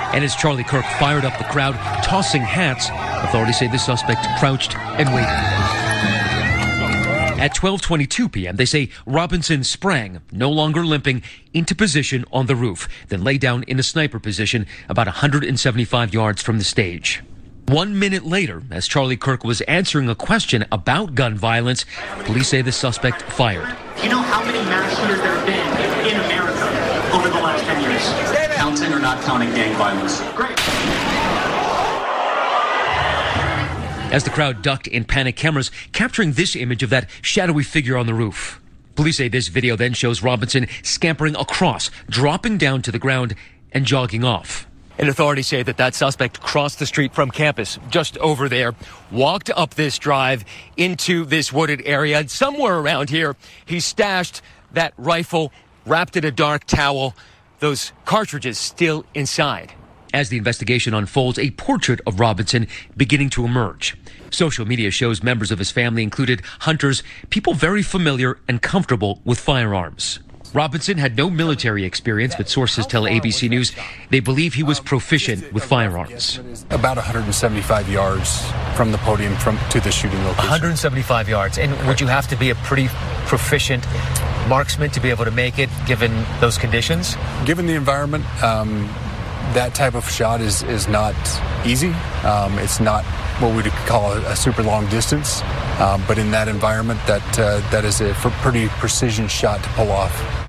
And as Charlie Kirk fired up the crowd, tossing hats, authorities say the suspect crouched and waited. At 12:22 p.m., they say Robinson sprang, no longer limping, into position on the roof, then lay down in a sniper position about 175 yards from the stage. 1 minute later, as Charlie Kirk was answering a question about gun violence, police say the suspect fired. Do you know how many mass shooters there have been in America over the last 10 years? Counting or not counting gang violence? Great. As the crowd ducked in panic, cameras capturing this image of that shadowy figure on the roof. Police say this video then shows Robinson scampering across, dropping down to the ground and jogging off. And authorities say that suspect crossed the street from campus, just over there, walked up this drive into this wooded area, and somewhere around here, he stashed that rifle, wrapped in a dark towel, those cartridges still inside. As the investigation unfolds, a portrait of Robinson beginning to emerge. Social media shows members of his family included hunters, people very familiar and comfortable with firearms. Robinson had no military experience, but sources tell ABC News they believe he was proficient with firearms. About 175 yards from the podium to the shooting location. 175 yards. And would you have to be a pretty proficient marksman to be able to make it, given those conditions? Given the environment, that type of shot is not easy. It's not what we would call a super long distance, but in that environment, that is a pretty precision shot to pull off.